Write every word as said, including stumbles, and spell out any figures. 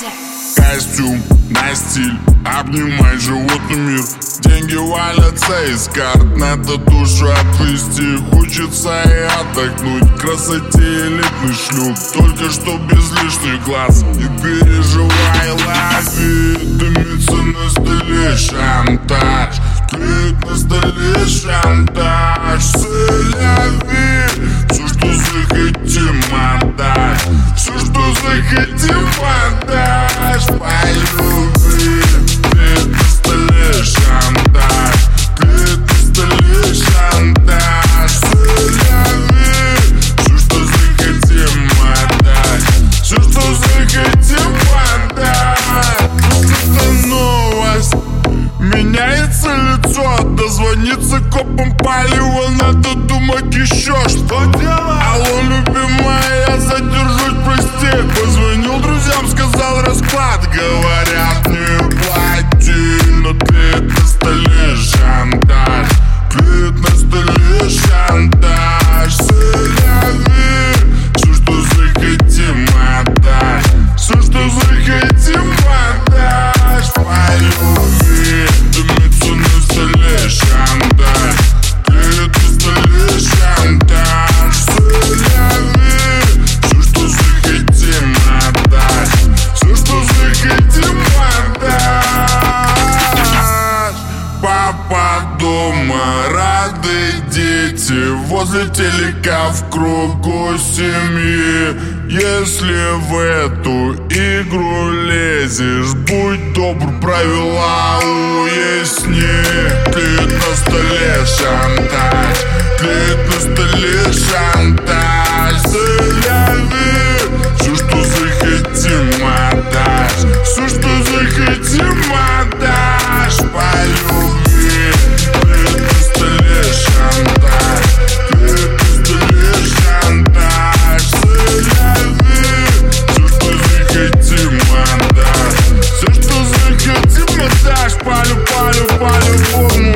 Костюм на стиль, обнимай животный мир. Деньги валятся из карт, надо душу отвести. Хочется и отдохнуть, к красоте элитный шлюп, только что без лишних глаз. Не переживай, лови, дымится на столе шантаж. Клеит на столе шантаж. Соляви, все, что захотим, отдашь. Все, что захотим, отдашь. По любви, клеит на столе шантаж. Клеит на столе шантаж. Соляви, все, что захотим, отдашь. Все, что захотим, отдашь. Это новость, меняется лицо, дозвониться копам палево, надо думать еще. Что делать? Алло, любимая, я задержусь, прости. Позвонил друзьям, сказал расклад, говорят, не плати. Но клеит на столе шантаж. Клеит на столе шантаж. Соляви, все, что захотим, отдашь. Все, что захотим, отдашь. По любви, дымится на столе шантаж. Клеит на столе шантаж. Соляви, все, что захотим, отдашь. Все, что захотим, отдашь. Папа дома, рады дети, возле телека в кругу семьи. Если в эту игру лезешь, будь добр, правила уясни. Клеит на столе шантаж. Клеит на столе шантаж. Соляви, все, что захотим, отдашь. Все, что захотим, отдашь. По любви, клеит на столе шантаж. Клеит на столе шантаж. Соляви, все, что захотим, отдашь. Все, что захотим, отдашь. Палю, палю, палю,